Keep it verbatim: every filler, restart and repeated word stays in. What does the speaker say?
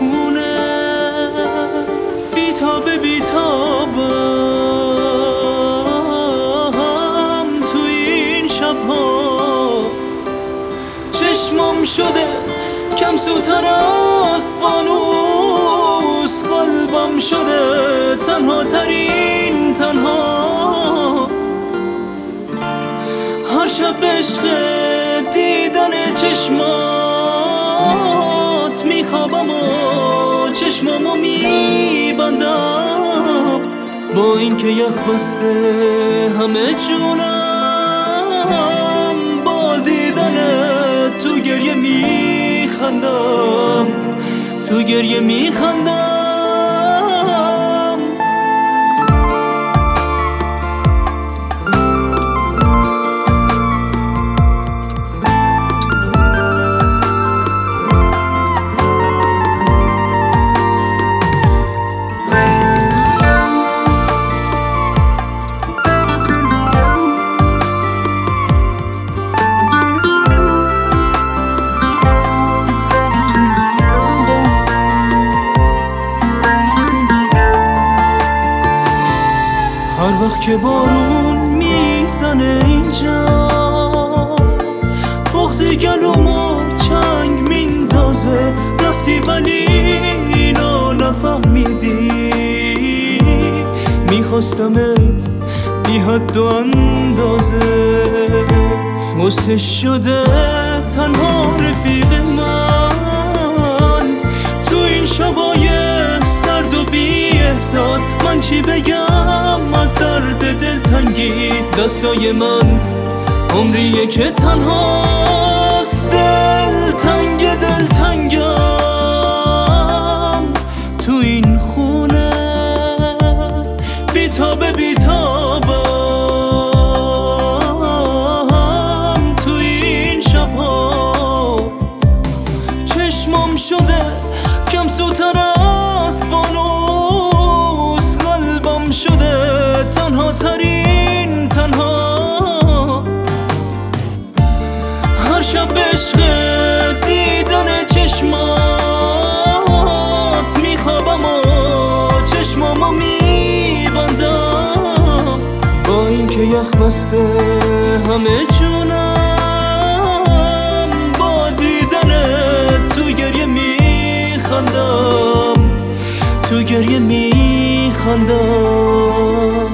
خونه بیتاب بیتابم تو این شبها، چشمم شده کم سوتر از فانوس، قلبم شده تنها ترین تنها. هر شب عشق دیدن چشمات میخوابم و چشمامو میبندم، با اینکه یخ بسته همه جونم، با دیدن تو گریه میخندم، تو گریه میخندم. هر وقت که بارون میزنه اینجا، بغضی گلومو چنگ میندازه، رفتی ولی اینو نفهمیدی، میخواستمت بی حد و اندازه، غصه شده تنها رفیق من تو این شبای سرد و بی احساس. من چی بگم از درد دلتنگی، دستای من عمریه که تنهاست، دلتنگ دلتنگم تو این خونه بیتاب بیتابم تو این شبها، چشمم شده کم سوتر از فانوس، قلبم شده تنها ترین تنها. هر شب عشق دیدن چشمات میخوابم و چشمامو میبندم، با اینکه یخ بسته همه جونم، با دیدن تو گریه میخندم، تو گریه میخندم.